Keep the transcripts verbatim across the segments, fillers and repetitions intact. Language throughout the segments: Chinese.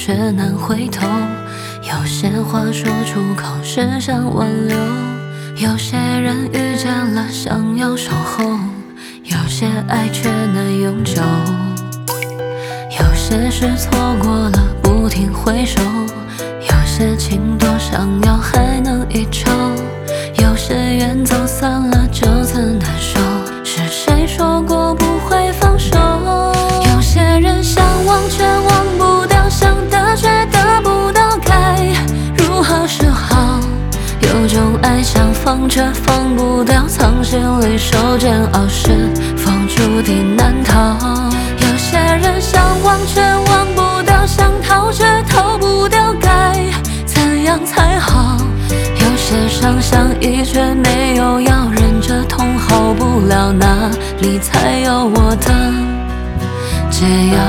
却难回头。有些话说出口是想挽留，有些人遇见了想要守候，有些爱却难永久。有些事错过了不停回首，有些情多想要还能一抽，有些缘走散了就此难收。是谁说过不会放手？有些人想忘却忘不掉，想得却得不到，该如何是好？有种爱想放却放不掉，藏心里受煎熬，是否注定难逃？有些人想忘却忘不掉，想逃却逃不掉，该怎样才好？有些伤想医却没有药，忍着痛好不了，哪里才有我的解药？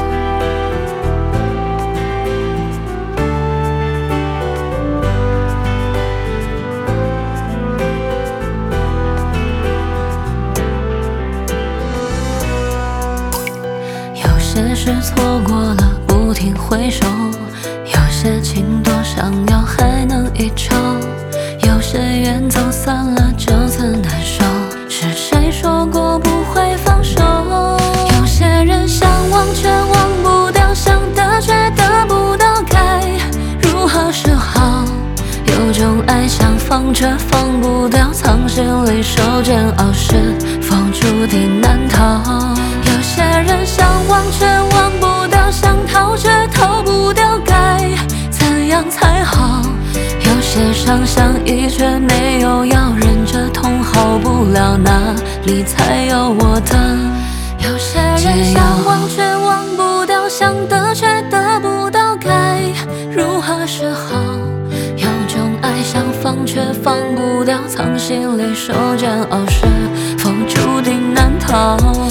有些事错过了不停回首，有些情多想要还能一抽，有些缘走散了就此难收。是谁说过不会放手？有些人想忘却忘不掉，想得却得不到，该如何是好？有种爱想放却放不掉，藏心里受煎熬，是否注定难逃？有些人想忘却忘不掉，想逃却逃不掉，该怎样才好？有些伤想医却没有药，忍着痛好不了，哪里才有我的有些人想忘却忘不掉，想得却得不到，该如何是好？有种爱想放却放不掉，藏心里受煎熬，是否注定难逃？